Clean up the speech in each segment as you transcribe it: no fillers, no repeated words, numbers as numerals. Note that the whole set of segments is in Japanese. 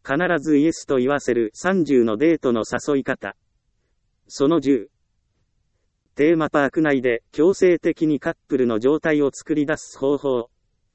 必ずイエスと言わせる30のデートの誘い方。その10。テーマパーク内で強制的にカップルの状態を作り出す方法。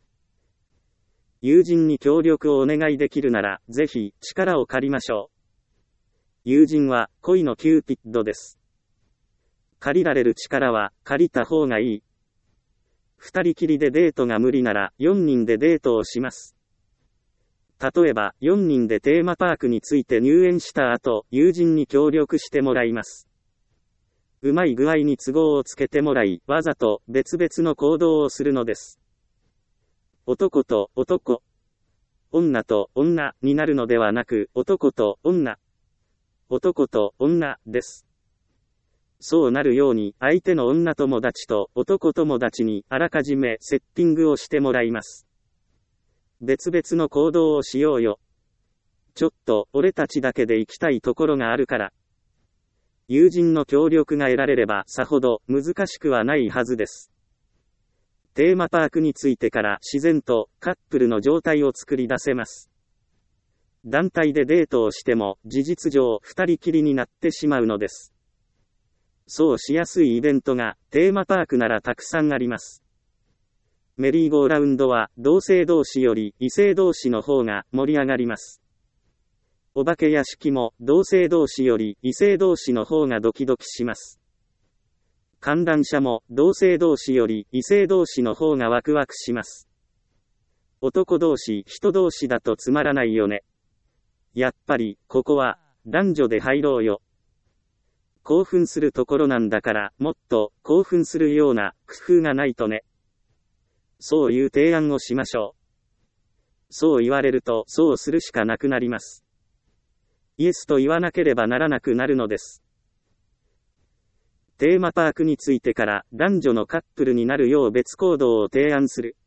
友人に協力をお願いできるなら、ぜひ力を借りましょう。友人は恋のキューピッドです。借りられる力は借りた方がいい。二人きりでデートが無理なら4人でデートをします。例えば4人でテーマパークについて入園した後、友人に協力してもらいます。うまい具合に都合をつけてもらい、わざと別々の行動をするのです。男と男、女と女になるのではなく、男と女、男と女です。そうなるように、相手の女友達と男友達にあらかじめセッティングをしてもらいます。別々の行動をしようよ。ちょっと俺たちだけで行きたいところがあるから。友人の協力が得られればさほど難しくはないはずです。テーマパークについてから自然とカップルの状態を作り出せます。団体でデートをしても事実上二人きりになってしまうのです。そうしやすいイベントがテーマパークならたくさんあります。メリーゴーラウンドは同性同士より異性同士の方が盛り上がります。お化け屋敷も同性同士より異性同士の方がドキドキします。観覧車も同性同士より異性同士の方がワクワクします。男同士、人同士だとつまらないよね。やっぱり、ここは男女で入ろうよ。興奮するところなんだから、もっと興奮するような工夫がないとね。そういう提案をしましょう。そう言われると、そうするしかなくなります。イエスと言わなければならなくなるのです。テーマパークについてから男女のカップルになるよう別行動を提案する。